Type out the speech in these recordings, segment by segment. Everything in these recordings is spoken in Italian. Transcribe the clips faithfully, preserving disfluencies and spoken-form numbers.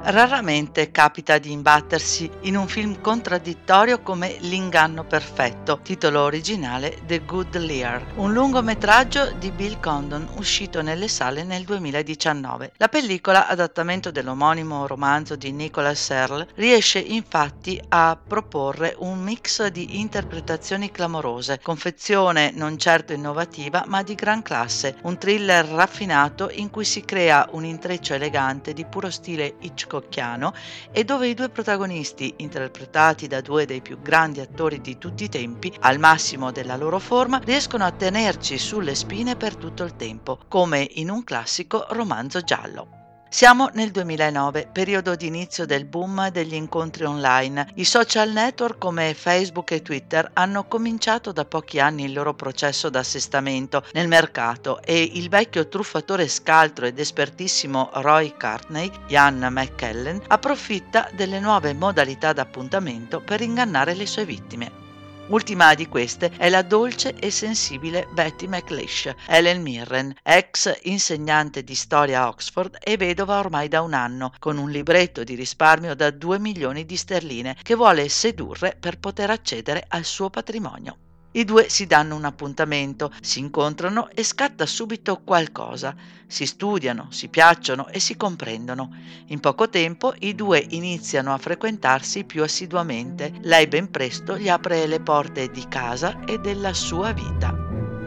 Raramente capita di imbattersi in un film contraddittorio come L'inganno perfetto, titolo originale The Good Liar, un lungometraggio di Bill Condon uscito nelle sale nel duemiladiciannove. La pellicola, adattamento dell'omonimo romanzo di Nicholas Searle, riesce infatti a proporre un mix di interpretazioni clamorose, confezione non certo innovativa ma di gran classe, un thriller raffinato in cui si crea un intreccio elegante di puro stile Hitchcock e dove i due protagonisti, interpretati da due dei più grandi attori di tutti i tempi, al massimo della loro forma, riescono a tenerci sulle spine per tutto il tempo, come in un classico romanzo giallo. Siamo nel duemilanove, periodo di inizio del boom degli incontri online. I social network come Facebook e Twitter hanno cominciato da pochi anni il loro processo d'assestamento nel mercato e il vecchio truffatore scaltro ed espertissimo Roy Courtney, Ian McKellen, approfitta delle nuove modalità d'appuntamento per ingannare le sue vittime. Ultima di queste è la dolce e sensibile Betty McLeish, Helen Mirren, ex insegnante di storia a Oxford e vedova ormai da un anno, con un libretto di risparmio da due milioni di sterline che vuole sedurre per poter accedere al suo patrimonio. I due si danno un appuntamento, si incontrano e scatta subito qualcosa. Si studiano, si piacciono e si comprendono. In poco tempo i due iniziano a frequentarsi più assiduamente. Lei ben presto gli apre le porte di casa e della sua vita.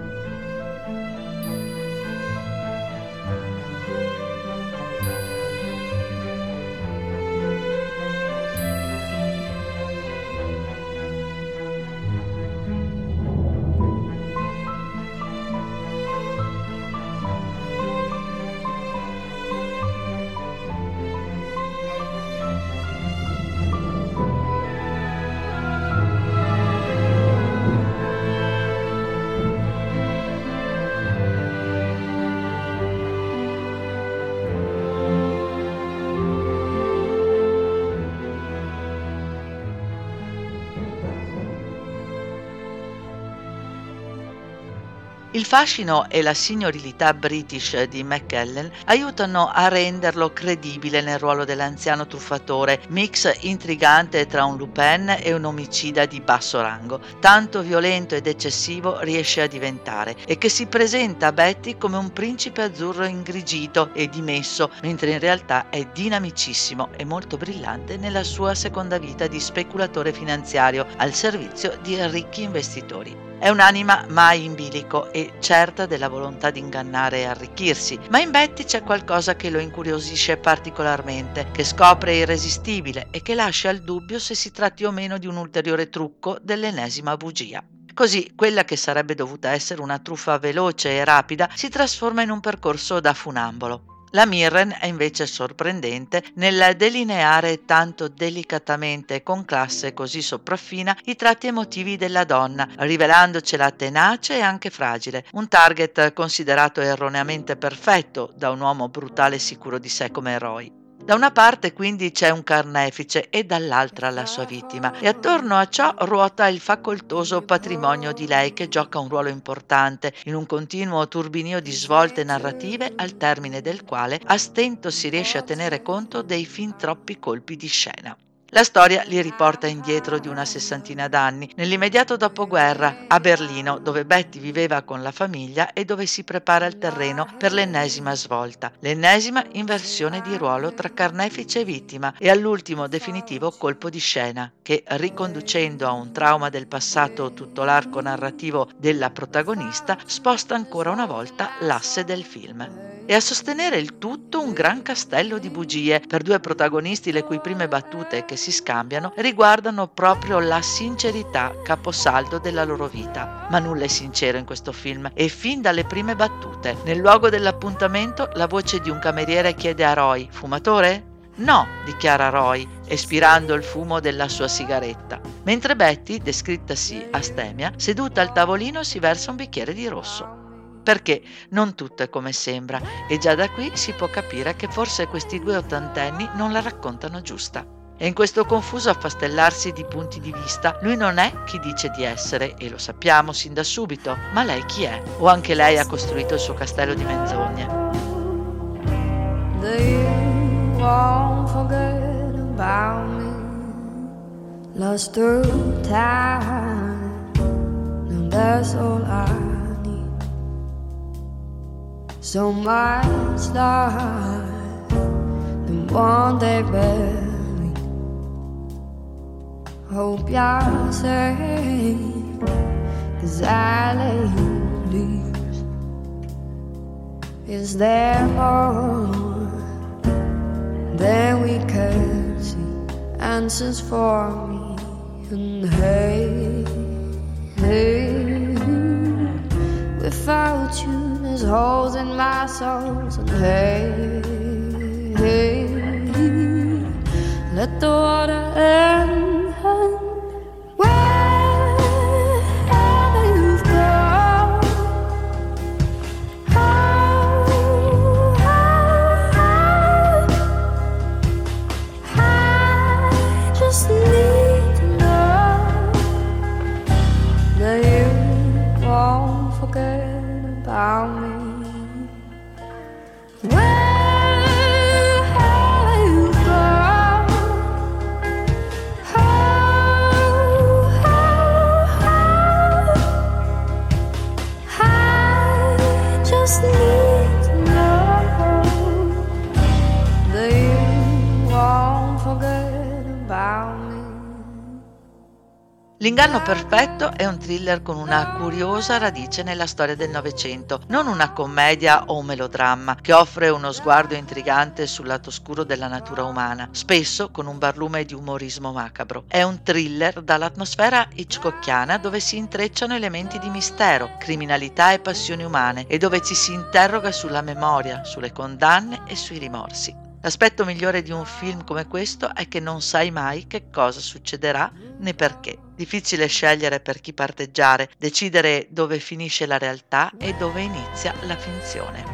Il fascino e la signorilità british di McKellen aiutano a renderlo credibile nel ruolo dell'anziano truffatore, mix intrigante tra un Lupin e un omicida di basso rango, tanto violento ed eccessivo riesce a diventare, e che si presenta a Betty come un principe azzurro ingrigito e dimesso, mentre in realtà è dinamicissimo e molto brillante nella sua seconda vita di speculatore finanziario al servizio di ricchi investitori. È un'anima mai in bilico e certa della volontà di ingannare e arricchirsi, ma in Betty c'è qualcosa che lo incuriosisce particolarmente, che scopre irresistibile e che lascia il dubbio se si tratti o meno di un ulteriore trucco, dell'ennesima bugia. Così quella che sarebbe dovuta essere una truffa veloce e rapida si trasforma in un percorso da funambolo. La Mirren è invece sorprendente nel delineare tanto delicatamente e con classe così sopraffina i tratti emotivi della donna, rivelandocela tenace e anche fragile, un target considerato erroneamente perfetto da un uomo brutale e sicuro di sé come Roy. Da una parte quindi c'è un carnefice e dall'altra la sua vittima, e attorno a ciò ruota il facoltoso patrimonio di lei che gioca un ruolo importante in un continuo turbinio di svolte narrative al termine del quale a stento si riesce a tenere conto dei fin troppi colpi di scena. La storia li riporta indietro di una sessantina d'anni, nell'immediato dopoguerra, a Berlino, dove Betty viveva con la famiglia e dove si prepara il terreno per l'ennesima svolta, l'ennesima inversione di ruolo tra carnefice e vittima e all'ultimo definitivo colpo di scena, che, riconducendo a un trauma del passato tutto l'arco narrativo della protagonista, sposta ancora una volta l'asse del film. E a sostenere il tutto un gran castello di bugie per due protagonisti le cui prime battute che si scambiano riguardano proprio la sincerità caposaldo della loro vita. Ma nulla è sincero in questo film e fin dalle prime battute. Nel luogo dell'appuntamento la voce di un cameriere chiede a Roy: "Fumatore?" "No", dichiara Roy, espirando il fumo della sua sigaretta. Mentre Betty, descrittasi astemia, seduta al tavolino si versa un bicchiere di rosso. Perché non tutto è come sembra, e già da qui si può capire che forse questi due ottantenni non la raccontano giusta. E in questo confuso affastellarsi di punti di vista, lui non è chi dice di essere, e lo sappiamo sin da subito, ma lei chi è? O anche lei ha costruito il suo castello di menzogne? lost through time, and that's all I need. So much life, and one day barely. Hope you're safe, 'cause I lay leaves. Is there more than we can see? Answers for me, and hey, hey, without you there's holes in my soul, and hey, hey, let the water end. L'inganno perfetto è un thriller con una curiosa radice nella storia del Novecento, non una commedia o un melodramma, che offre uno sguardo intrigante sul lato oscuro della natura umana, spesso con un barlume di umorismo macabro. È un thriller dall'atmosfera hitchcockiana dove si intrecciano elementi di mistero, criminalità e passioni umane, e dove ci si interroga sulla memoria, sulle condanne e sui rimorsi. L'aspetto migliore di un film come questo è che non sai mai che cosa succederà né perché. Difficile scegliere per chi parteggiare, decidere dove finisce la realtà e dove inizia la finzione.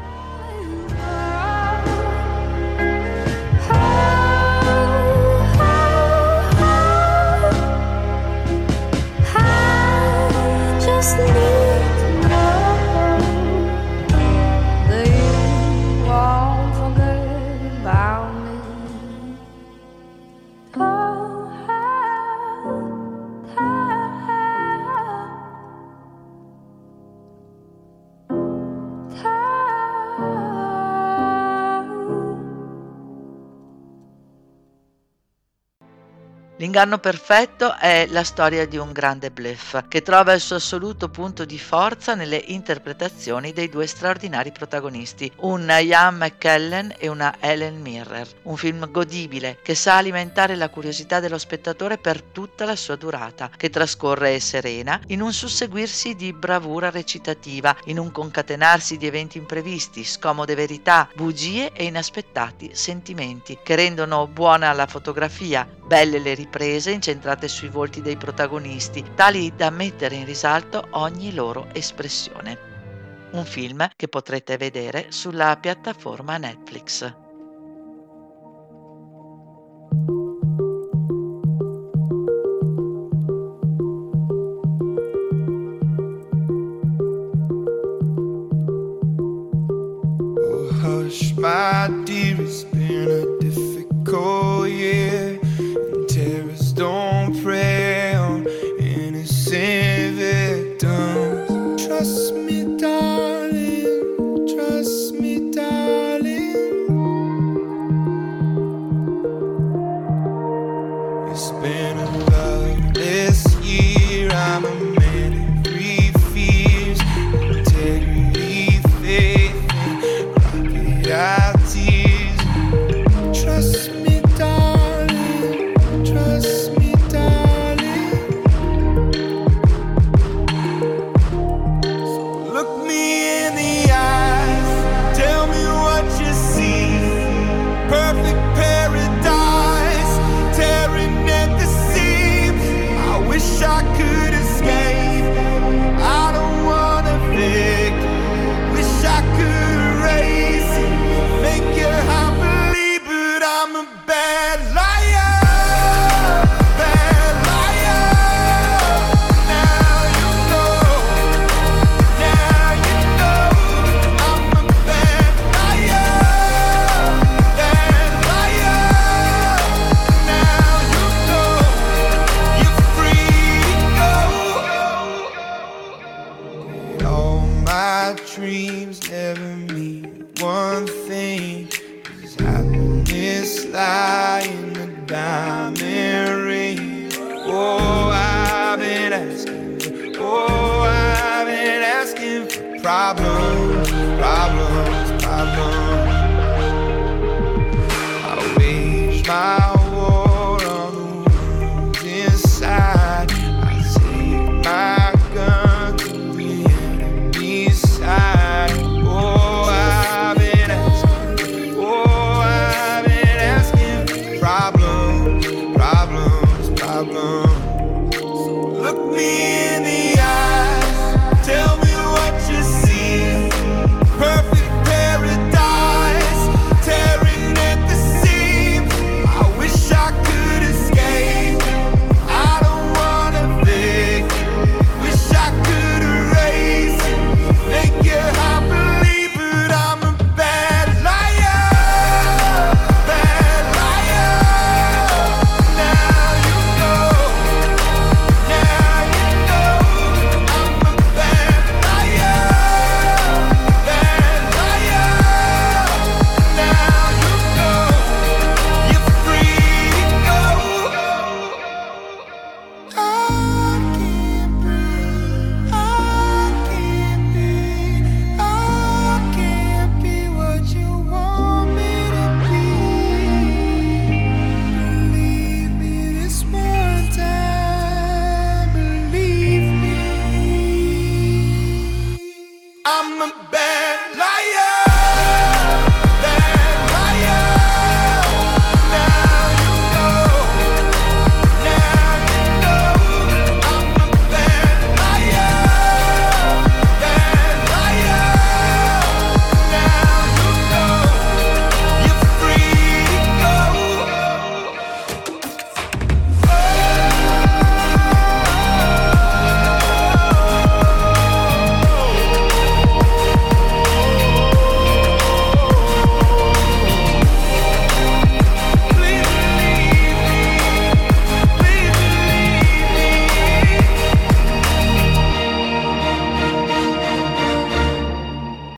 L'inganno perfetto è la storia di un grande bluff che trova il suo assoluto punto di forza nelle interpretazioni dei due straordinari protagonisti, un Ian McKellen e una Helen Mirren. Un film godibile che sa alimentare la curiosità dello spettatore per tutta la sua durata, che trascorre serena in un susseguirsi di bravura recitativa, in un concatenarsi di eventi imprevisti, scomode verità, bugie e inaspettati sentimenti, che rendono buona la fotografia, belle le riprese incentrate sui volti dei protagonisti, tali da mettere in risalto ogni loro espressione. Un film che potrete vedere sulla piattaforma Netflix. Oh, hush, my dear, it's been a difficult year. Terrorists don't prey on innocent victims. Trust me, darling, trust me, darling. It's been a loveless year. I'm a man of three fears: integrity, faith, and rocket out tears. butterfly in the diamond ring. Oh, I've been asking, oh, I've been asking for problems, problems, problems. I wage my